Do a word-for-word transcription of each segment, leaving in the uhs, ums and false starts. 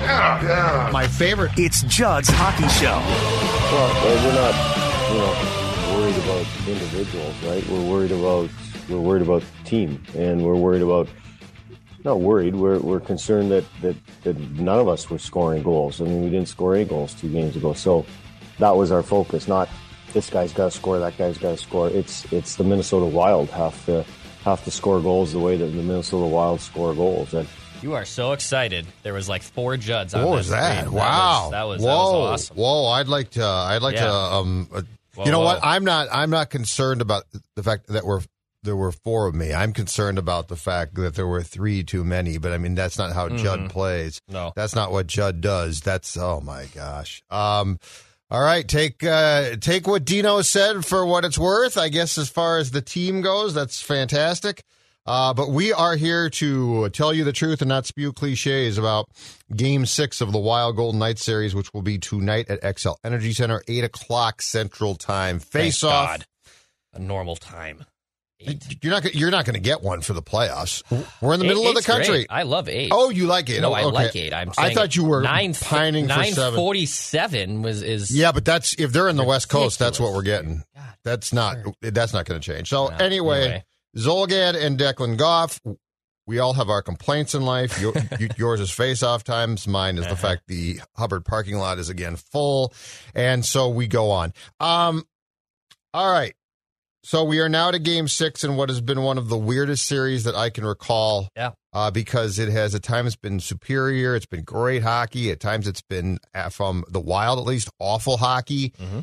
Yeah. My favorite. It's Judd's Hockey Show. Well, we're not, you know, worried about individuals, right? We're worried about we're worried about the team, and we're worried about not worried. We're we're concerned that that that none of us were scoring goals. I mean, we didn't score any goals two games ago, so that was our focus. Not this guy's got to score, that guy's got to score. It's it's the Minnesota Wild have to have to score goals the way that the Minnesota Wild score goals. And you are so excited. There was like four Judds on What that was that? screen. Wow. That was, that was, Whoa. that was awesome. Whoa. I'd like to, I'd like Yeah. to, um, uh, Whoa, you know whoa. what? I'm not, I'm not concerned about the fact that we're, there were four of me. I'm concerned about the fact that there were three too many, but I mean, that's not how Mm-hmm. Judd plays. No. That's not what Judd does. That's, oh my gosh. Um, all right, take uh, take what Dino said for what it's worth. I guess as far as the team goes, that's fantastic. Uh, but we are here to tell you the truth and not spew cliches about Game Six of the Wild Golden Knights series, which will be tonight at X L Energy Center, eight o'clock Central Time. Face Thank off. God. A normal time. Eight. You're not. You're not going to get one for the playoffs. We're in the Eight- middle of the eight's country. great. I love eight. Oh, you like eight? No, Oh, I okay. like eight. I'm I saying thought you were nine, pining for nine seven. forty-seven was is Yeah, but that's if they're in the West Coast, that's what we're ridiculous. getting. That's not. That's not going to change. So No, anyway, anyway. Zolgad and Declan Goff. We all have our complaints in life. Your, you, yours is face-off times. Mine is the fact the Hubbard parking lot is again full, and so we go on. Um, all right. So we are now to Game Six in what has been one of the weirdest series that I can recall. Yeah. Uh, because it has at times been superior. It's been great hockey. At times it's been, uh, from the Wild at least, awful hockey. Mhm.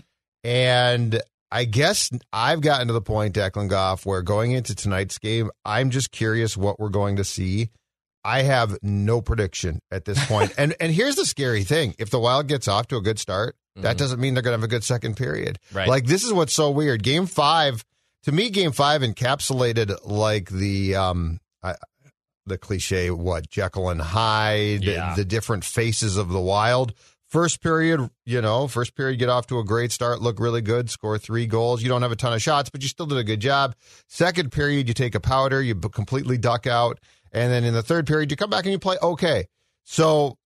And I guess I've gotten to the point, Declan Goff, where going into tonight's game, I'm just curious what we're going to see. I have no prediction at this point. and and here's the scary thing. If the Wild gets off to a good start, that doesn't mean they're going to have a good second period. Right. Like, this is what's so weird. Game five, to me, game five encapsulated like the um I, the cliche, what, Jekyll and Hyde, Yeah. the different faces of the Wild. First period, you know, first period, get off to a great start, look really good, score three goals. You don't have a ton of shots, but you still did a good job. Second period, you take a powder, you b- completely duck out. And then in the third period, you come back and you play okay. So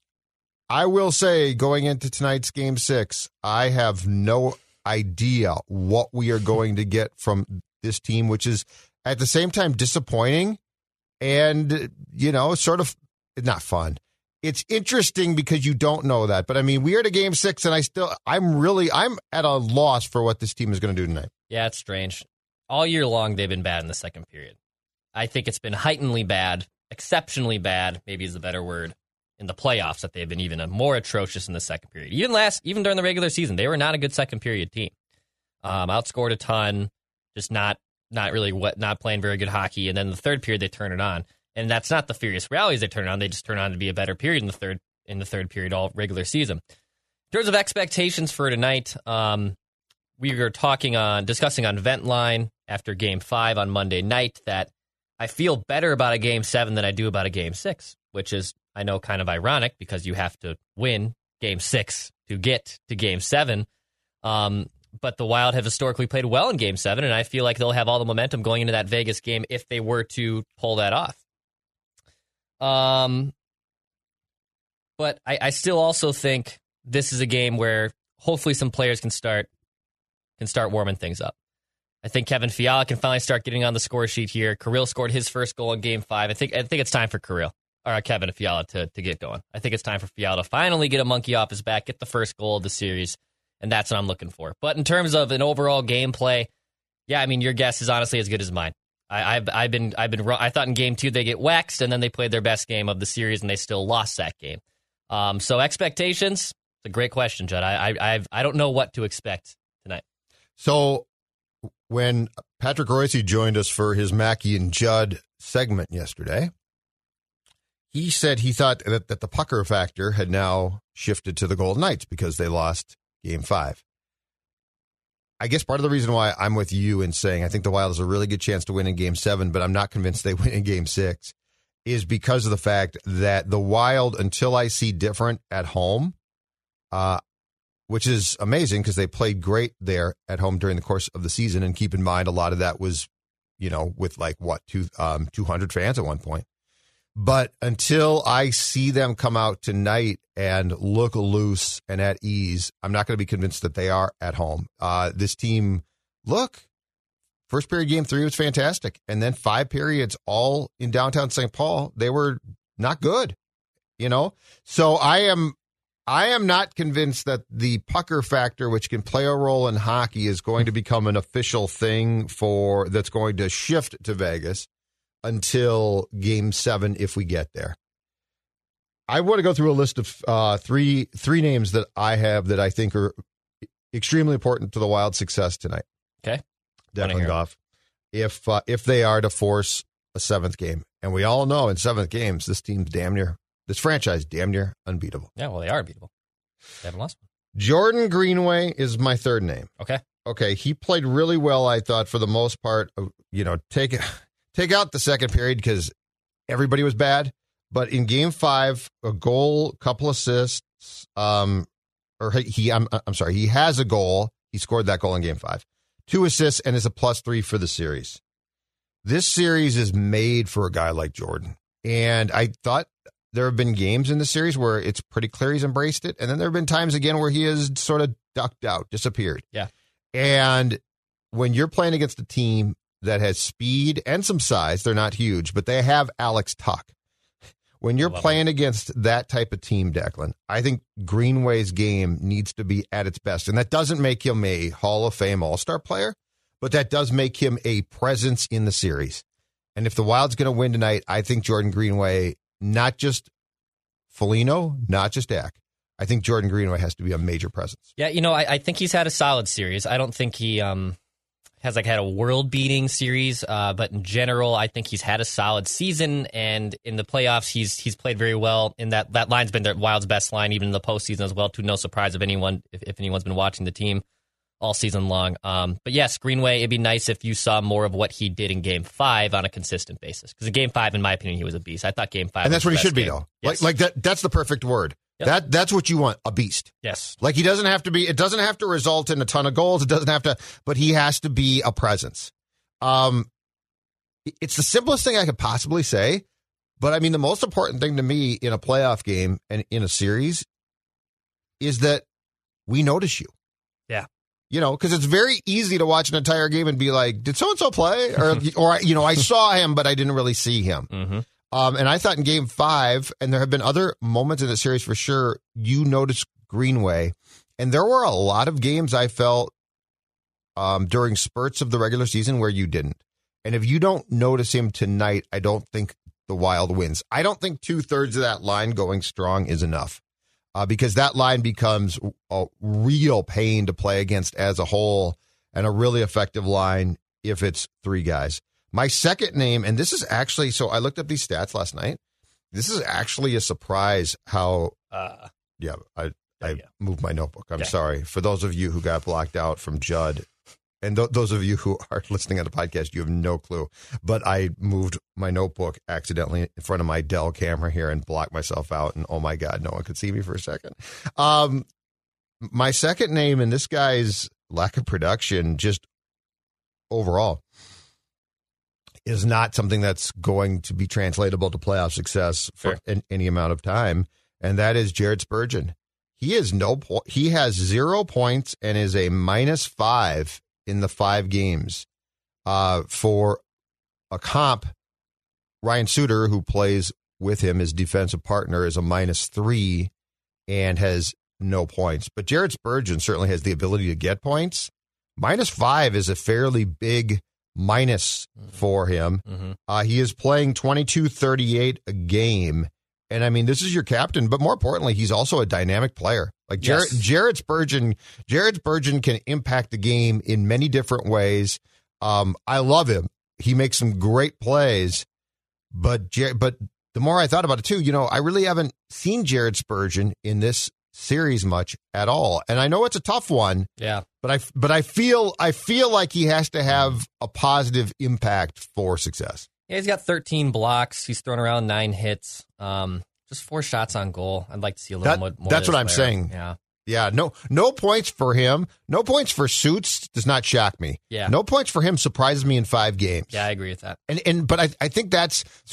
I will say, going into tonight's game six, I have no idea what we are going to get from this team, which is at the same time disappointing and, you know, sort of not fun. It's interesting because you don't know that. But I mean, we are to game six, and I still, I'm really, I'm at a loss for what this team is going to do tonight. Yeah, it's strange. All year long, they've been bad in the second period. I think it's been heightenedly bad, exceptionally bad, maybe is the better word, in the playoffs, that they've been even more atrocious in the second period. Even last, even during the regular season, they were not a good second period team. Um, outscored a ton, just not, not really what, not playing very good hockey. And then the third period, they turn it on. And that's not the furious rallies they turn it on. They just turn it on to be a better period in the third in the third period all regular season. In terms of expectations for tonight, um, we were talking on discussing on Vent Line after Game Five on Monday night that I feel better about a Game Seven than I do about a Game Six, which is, I know, kind of ironic because you have to win Game Six to get to Game Seven. Um, but the Wild have historically played well in Game Seven, and I feel like they'll have all the momentum going into that Vegas game if they were to pull that off. Um, but I, I still also think this is a game where hopefully some players can start can start warming things up. I think Kevin Fiala can finally start getting on the score sheet here. Kirill scored his first goal in Game Five. I think I think it's time for Kirill or uh, Kevin Fiala to to get going. I think it's time for Fiala to finally get a monkey off his back, get the first goal of the series, and that's what I'm looking for. But in terms of an overall gameplay, yeah, I mean, your guess is honestly as good as mine. I, I've I've been I've been I thought in game two they get waxed, and then they played their best game of the series and they still lost that game. Um, so expectations, it's a great question, Judd. I I I've, I don't know what to expect tonight. So when Patrick Royce joined us for his Mackey and Judd segment yesterday, he said he thought that, that the pucker factor had now shifted to the Golden Knights because they lost Game Five. I guess part of the reason why I'm with you in saying I think the Wild has a really good chance to win in Game seven, but I'm not convinced they win in Game six, is because of the fact that the Wild, until I see different at home, uh, which is amazing because they played great there at home during the course of the season. And keep in mind, a lot of that was, you know, with like, what, two, um, two hundred fans at one point. But until I see them come out tonight and look loose and at ease, I'm not going to be convinced that they are at home. Uh, this team, look, first period game three was fantastic. And then five periods all in downtown Saint Paul, they were not good, you know? So I am I am not convinced that the pucker factor, which can play a role in hockey, is going to become an official thing for that's going to shift to Vegas until game seven, if we get there. I want to go through a list of uh, three three names that I have that I think are extremely important to the Wild's success tonight. Okay. Declan Goff. If uh, if they are to force a seventh game, and we all know in seventh games this team's damn near, this franchise damn near unbeatable. Yeah, well, they are unbeatable. They haven't lost one. Jordan Greenway is my third name. Okay. Okay, he played really well, I thought, for the most part. You know, take it. Take out the second period because everybody was bad. But in game five, a goal, couple assists, um, or he, I'm, I'm sorry, he has a goal. He scored that goal in game five. Two assists and is a plus three for the series. This series is made for a guy like Jordan. And I thought there have been games in the series where it's pretty clear he's embraced it. And then there have been times again where he has sort of ducked out, disappeared. Yeah. And when you're playing against a team that has speed and some size, they're not huge, but they have Alex Tuch. When you're playing against that type of team, Declan, I think Greenway's game needs to be at its best. And that doesn't make him a Hall of Fame All-Star player, but that does make him a presence in the series. And if the Wild's going to win tonight, I think Jordan Greenway, not just Foligno, not just Dak, I think Jordan Greenway has to be a major presence. Yeah, you know, I, I think he's had a solid series. I don't think he... um. has like had a world-beating series, uh, but in general, I think he's had a solid season, and in the playoffs, he's he's played very well. In that that line's been the Wild's best line, even in the postseason as well. To no surprise of anyone, if, if anyone's been watching the team all season long. Um, but yes, Greenway, it'd be nice if you saw more of what he did in Game Five on a consistent basis. Because in Game Five, in my opinion, he was a beast. I thought Game Five, and that's was what he should game. be, though. Yes. Like like that. That's the perfect word. Yep. That that's what you want, a beast. Yes. Like he doesn't have to be, it doesn't have to result in a ton of goals. It doesn't have to, but he has to be a presence. Um, it's the simplest thing I could possibly say, but I mean, the most important thing to me in a playoff game and in a series is that we notice you. Yeah. You know, because it's very easy to watch an entire game and be like, did so-and-so play? Or, or you know, I saw him, but I didn't really see him. Mm-hmm. Um, and I thought in game five, and there have been other moments in the series for sure, you noticed Greenway. And there were a lot of games I felt um, during spurts of the regular season where you didn't. And if you don't notice him tonight, I don't think the Wild wins. I don't think two-thirds of that line going strong is enough uh, because that line becomes a real pain to play against as a whole and a really effective line if it's three guys. My second name, and this is actually, so I looked up these stats last night. This is actually a surprise how, Uh, yeah, I, I yeah. moved my notebook. I'm Yeah. sorry. For those of you who got blocked out from Judd, and th- those of you who are listening on the podcast, you have no clue. But I moved my notebook accidentally in front of my Dell camera here and blocked myself out. And oh my God, no one could see me for a second. Um, my second name, and this guy's lack of production, just overall, is not something that's going to be translatable to playoff success for Sure. an, any amount of time, and that is Jared Spurgeon. He is no po- he has zero points and is a minus five in the five games. Uh, for a comp, Ryan Suter, who plays with him, his defensive partner, is a minus three and has no points. But Jared Spurgeon certainly has the ability to get points. Minus five is a fairly big minus for him. mm-hmm. Uh, he is playing twenty-two thirty-eight a game. And I mean, this is your captain, but more importantly, he's also a dynamic player. Like Jared, Yes. Jared Spurgeon, Jared Spurgeon can impact the game in many different ways. Um, I love him. He makes some great plays, but Jer- but the more I thought about it too, you know, I really haven't seen Jared Spurgeon in this series much at all. And I know it's a tough one. Yeah. But I but I feel I feel like he has to have a positive impact for success. Yeah, he's got thirteen blocks. He's thrown around nine hits. Um, just four shots on goal. I'd like to see a little That- more. more that's of what this I'm player. saying. Yeah. Yeah, no no points for him. No points for Suits does not shock me. Yeah. No points for him surprises me in five games. Yeah, I agree with that. And and but I I think that's so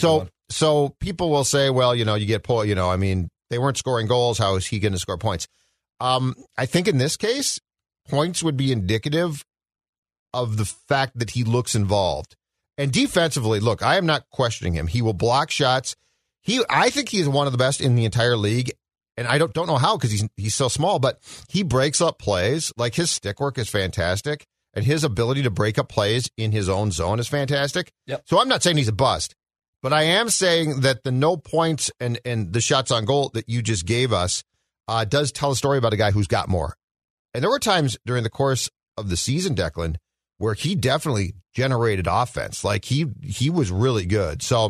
so people will say, well, you know, you get pulled, you know, I mean, they weren't scoring goals. How is he going to score points? Um, I think in this case, points would be indicative of the fact that he looks involved. And defensively, look, I am not questioning him. He will block shots. He, I think he is one of the best in the entire league. And I don't don't know how because he's he's so small, but he breaks up plays. Like his stick work is fantastic, and his ability to break up plays in his own zone is fantastic. Yep. So I'm not saying he's a bust, but I am saying that the no points and and the shots on goal that you just gave us uh, does tell a story about a guy who's got more. And there were times during the course of the season, Declan, where he definitely generated offense. Like he he was really good. So,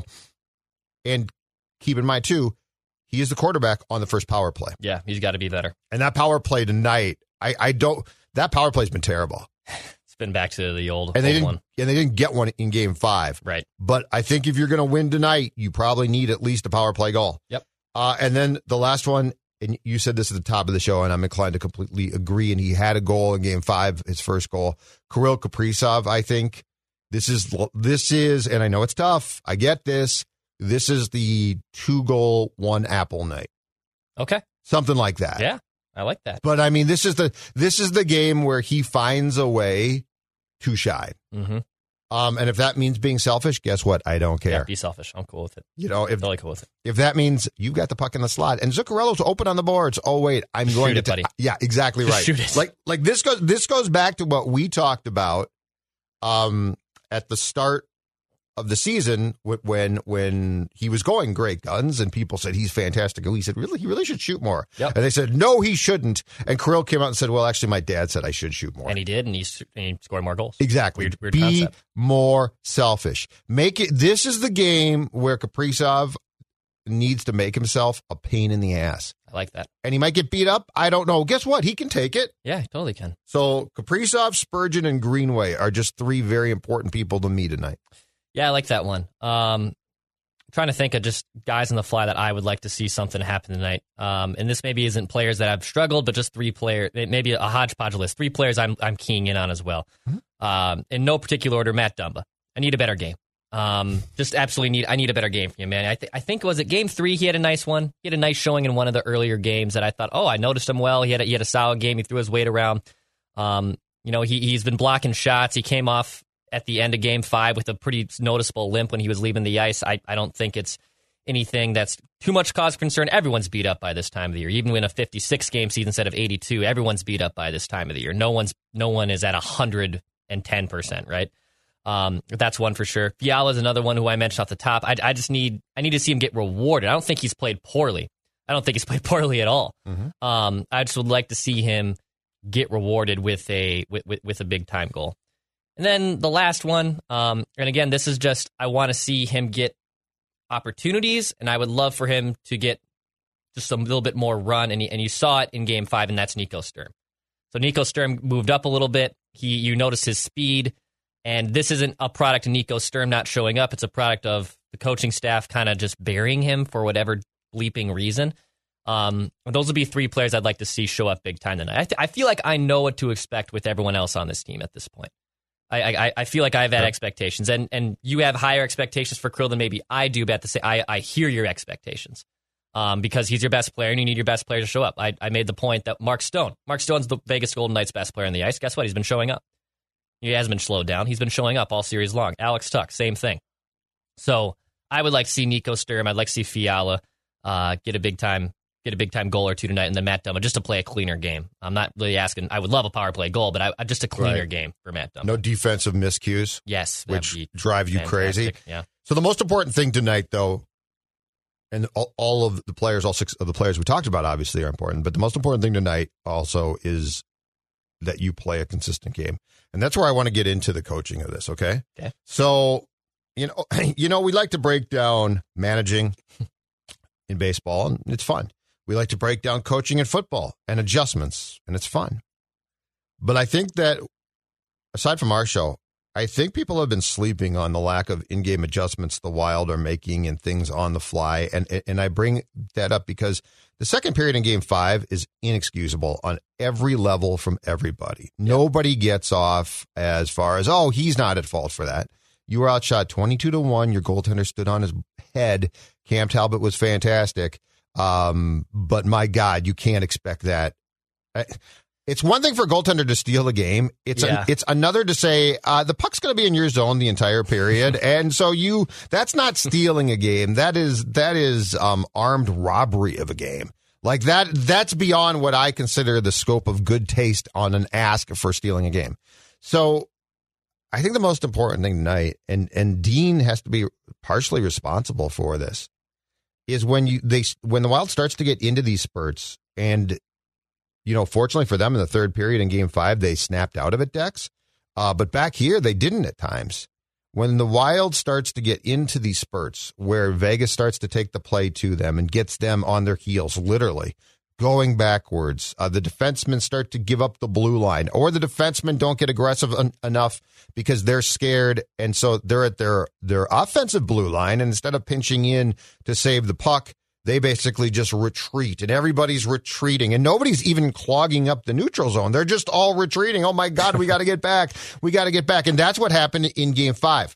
and keep in mind too, he is the quarterback on the first power play. Yeah, he's got to be better. And that power play tonight, I, I don't. That power play's been terrible. It's been back to the old, and they old didn't, one. And they didn't get one in game five. Right. But I think if you're going to win tonight, you probably need at least a power play goal. Yep. Uh, and then the last one, and you said this at the top of the show, and I'm inclined to completely agree. And he had a goal in game five, his first goal. Kirill Kaprizov, I think this is this is, and I know it's tough. I get this. This is the two goal, one apple night. Okay. Something like that. Yeah, I like that. But I mean, this is the this is the game where he finds a way to shine. Mm-hmm. Um, and if that means being selfish, guess what? I don't care. Yeah, be selfish. I'm cool with it. You know, if Totally cool with it. if that means you've got the puck in the slot and Zuccarello's open on the boards, oh wait, I'm going Shoot to it, ta- buddy. yeah, exactly right. Shoot it. Like like this goes this goes back to what we talked about um at the start of the season when when he was going great guns and people said he's fantastic. And we said, really, he really should shoot more. Yep. And they said, no, he shouldn't. And Kirill came out and said, well, actually, my dad said I should shoot more. And he did, and he, and he scored more goals. Exactly. Weird, weird Be concept. more selfish. Make it. This is the game where Kaprizov needs to make himself a pain in the ass. I like that. And he might get beat up. I don't know. Guess what? He can take it. Yeah, he totally can. So Kaprizov, Spurgeon, and Greenway are just three very important people to me tonight. Yeah, I like that one. Um, I'm trying to think of just guys on the fly that I would like to see something happen tonight. Um, and this maybe isn't players that have struggled, but just three players, maybe a hodgepodge list. Three players I'm I'm keying in on as well. Mm-hmm. Um, in no particular order, Matt Dumba. I need a better game. Um, just absolutely need. I need a better game from you, man. I, th- I think was it game three? He had a nice one. He had a nice showing in one of the earlier games that I thought, oh, I noticed him well. He had a, he had a solid game. He threw his weight around. Um, you know, he he's been blocking shots. He came off at the end of game five with a pretty noticeable limp when he was leaving the ice. I, I don't think it's anything that's too much cause for concern. Everyone's beat up by this time of the year. Even in a fifty-six game season instead of eighty-two, everyone's beat up by this time of the year. No one's no one is at one hundred ten percent, right? Um, that's one for sure. Fiala is another one who I mentioned off the top. I, I just need I need to see him get rewarded. I don't think he's played poorly. I don't think he's played poorly at all. Mm-hmm. Um, I just would like to see him get rewarded with a with, with, with a big time goal. And then the last one, um, and again, this is just, I want to see him get opportunities, and I would love for him to get just a little bit more run, and, he, and you saw it in game five, and that's Nico Sturm. So Nico Sturm moved up a little bit. He, you notice his speed, and this isn't a product of Nico Sturm not showing up. It's a product of the coaching staff kind of just burying him for whatever bleeping reason. Um, those would be three players I'd like to see show up big time tonight. I, th- I feel like I know what to expect with everyone else on this team at this point. I, I I feel like I have had expectations, and and you have higher expectations for Kirill than maybe I do. But at the same, I I hear your expectations, um, because he's your best player, and you need your best player to show up. I I made the point that Mark Stone, Mark Stone's the Vegas Golden Knights' best player on the ice. Guess what? He's been showing up. He hasn't been slowed down. He's been showing up all series long. Alex Tuch, same thing. So I would like to see Nico Sturm. I'd like to see Fiala uh, get a big time. Get a big time goal or two tonight, and then Matt Dumba just to play a cleaner game. I'm not really asking. I would love a power play goal, but I, I just a cleaner right. game for Matt Dumba. No defensive miscues. Yes, which drive you fantastic. crazy. Yeah. So the most important thing tonight, though, and all, all of the players, all six of the players we talked about, obviously are important. But the most important thing tonight also is that you play a consistent game, and that's where I want to get into the coaching of this. Okay. Okay. So, you know, you know, we like to break down managing in baseball, and it's fun. We like to break down coaching in football and adjustments, and it's fun. But I think that, aside from our show, I think people have been sleeping on the lack of in-game adjustments the Wild are making and things on the fly. And and I bring that up because the second period in Game five is inexcusable on every level from everybody. Yeah. Nobody gets off as far as, oh, he's not at fault for that. You were outshot twenty-two to one. Your goaltender stood on his head. Cam Talbot was fantastic. Um, but my God, you can't expect that. It's one thing for a goaltender to steal a game. It's Yeah. a, it's another to say uh, the puck's going to be in your zone the entire period, and so you that's not stealing a game. That is that is um, armed robbery of a game. Like that that's beyond what I consider the scope of good taste on an ask for stealing a game. So I think the most important thing tonight, and and Dean has to be partially responsible for this, is when you they when the Wild starts to get into these spurts and. You know, fortunately for them in the third period in game five, they snapped out of it, Dex. Uh, but back here, they didn't at times. When the Wild starts to get into these spurts where Vegas starts to take the play to them and gets them on their heels, literally going backwards, uh, the defensemen start to give up the blue line, or the defensemen don't get aggressive en- enough because they're scared. And so they're at their, their offensive blue line. And instead of pinching in to save the puck, they basically just retreat, and everybody's retreating, and nobody's even clogging up the neutral zone. They're just all retreating. Oh, my God, we got to get back. We got to get back. And that's what happened in game five.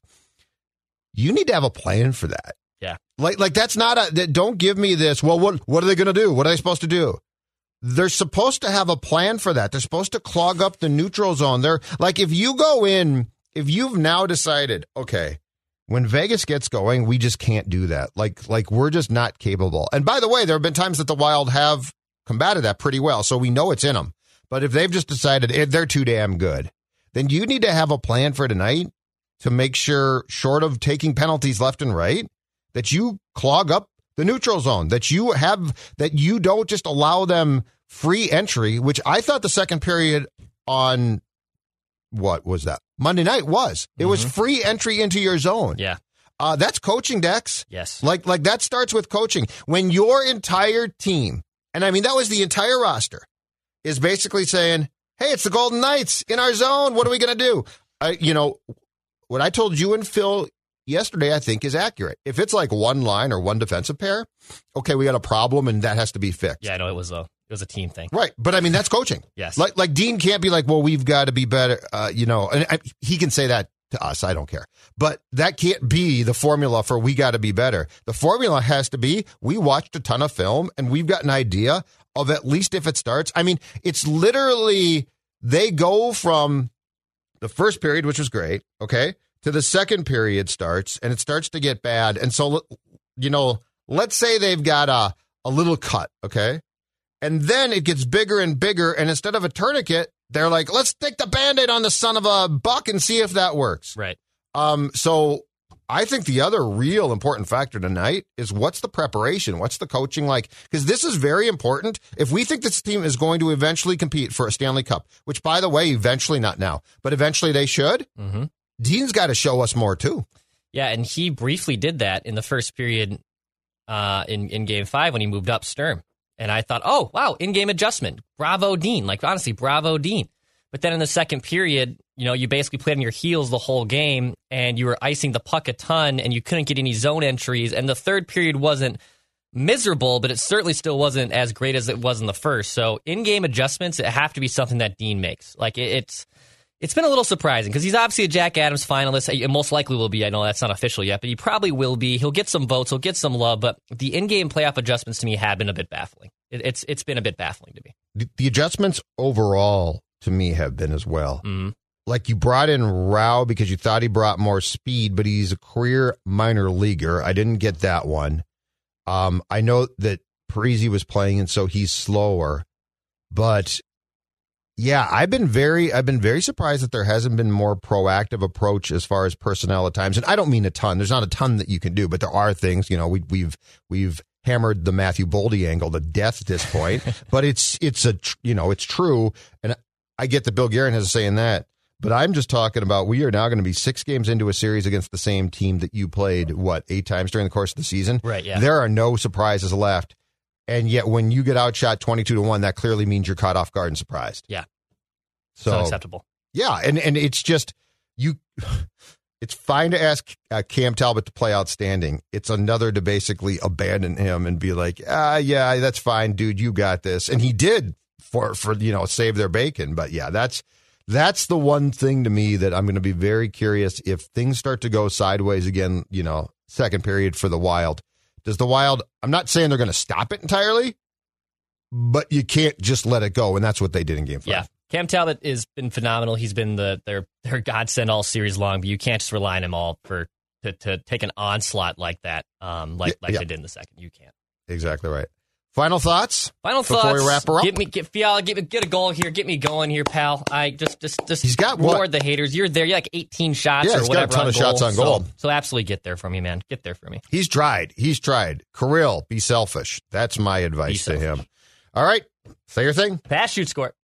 You need to have a plan for that. Yeah. Like, like that's not a, don't give me this. Well, what, what are they going to do? What are they supposed to do? They're supposed to have a plan for that. They're supposed to clog up the neutral zone. They're like, if you go in, if you've now decided, okay, when Vegas gets going, we just can't do that. Like, like we're just not capable. And by the way, there have been times that the Wild have combated that pretty well, so we know it's in them. But if they've just decided they're too damn good, then you need to have a plan for tonight to make sure, short of taking penalties left and right, that you clog up the neutral zone, that you have, that you don't just allow them free entry, which I thought the second period on what was that? Monday night was. It mm-hmm. was free entry into your zone. Yeah. Uh, that's coaching, Dex. Yes. Like, like that starts with coaching. When your entire team, and I mean, that was the entire roster, is basically saying, hey, it's the Golden Knights in our zone. What are we going to do? Uh, you know, what I told you and Phil yesterday, I think, is accurate. If it's like one line or one defensive pair, okay, we got a problem and that has to be fixed. Yeah, I know it was a it was a team thing. Right. But I mean, that's coaching. Yes. Like, like Dean can't be like, well, we've got to be better. Uh, you know, and I, he can say that to us. I don't care. But that can't be the formula for we got to be better. The formula has to be we watched a ton of film and we've got an idea of at least if it starts. I mean, it's literally they go from the first period, which was great, okay, to the second period starts and it starts to get bad. And so, you know, let's say they've got a, a little cut, okay? And then it gets bigger and bigger. And instead of a tourniquet, they're like, let's stick the Band-Aid on the son of a buck and see if that works. Right. Um. So I think the other real important factor tonight is what's the preparation? What's the coaching like? Because this is very important. If we think this team is going to eventually compete for a Stanley Cup, which, by the way, eventually, not now, but eventually they should, mm-hmm. Dean's got to show us more, too. Yeah, and he briefly did that in the first period uh, in, in Game five when he moved up Sturm. And I thought, oh, wow, in-game adjustment. Bravo, Dean. Like, honestly, bravo, Dean. But then in the second period, you know, you basically played on your heels the whole game, and you were icing the puck a ton, and you couldn't get any zone entries. And the third period wasn't miserable, but it certainly still wasn't as great as it was in the first. So in-game adjustments, it have to be something that Dean makes. Like, it, it's it's been a little surprising, because he's obviously a Jack Adams finalist. It most likely will be. I know that's not official yet, but he probably will be. He'll get some votes. He'll get some love. But the in-game playoff adjustments to me have been a bit baffling. It, it's It's been a bit baffling to me. The, the adjustments overall, to me, have been as well. Mm-hmm. Like, you brought in Rao because you thought he brought more speed, but he's a career minor leaguer. I didn't get that one. Um, I know that Parise was playing, and so he's slower. But yeah, I've been very, I've been very surprised that there hasn't been more proactive approach as far as personnel at times. And I don't mean a ton. There's not a ton that you can do, but there are things. You know, we, we've we've hammered the Matthew Boldy angle to death at this point. But it's it's a you know it's true, and I get that Bill Guerin has a say in that. But I'm just talking about we are now going to be six games into a series against the same team that you played, what, eight times during the course of the season? Right, yeah. There are no surprises left. And yet when you get outshot twenty-two to one, that clearly means you're caught off guard and surprised. Yeah. So, it's unacceptable. Yeah, and, and it's just, you. It's fine to ask uh, Cam Talbot to play outstanding. It's another to basically abandon him and be like, ah, yeah, that's fine, dude, you got this. And he did for, for you know, save their bacon. But yeah, that's, That's the one thing to me that I'm going to be very curious if things start to go sideways again, you know, second period for the Wild. Does the Wild, I'm not saying they're going to stop it entirely, but you can't just let it go, and that's what they did in game five. Yeah. Cam Talbot has been phenomenal. He's been the their their godsend all series long, but you can't just rely on him all for to, to take an onslaught like that, um, like Yeah, like yeah. they did in the second. You can't. Exactly right. Final thoughts? Final before thoughts. we wrap her up? Get me, get Fiala, get me, get a goal here. Get me going here, pal. I just, just, just. He's got reward what? the haters. You're there. You're like eighteen shots Yeah, or he's got a whatever ton on of goal. shots on goal. So, so absolutely get there for me, man. Get there for me. He's tried. He's tried. Kirill, be selfish. That's my advice Be to selfish. him. All right. Say your thing. Pass, shoot, score.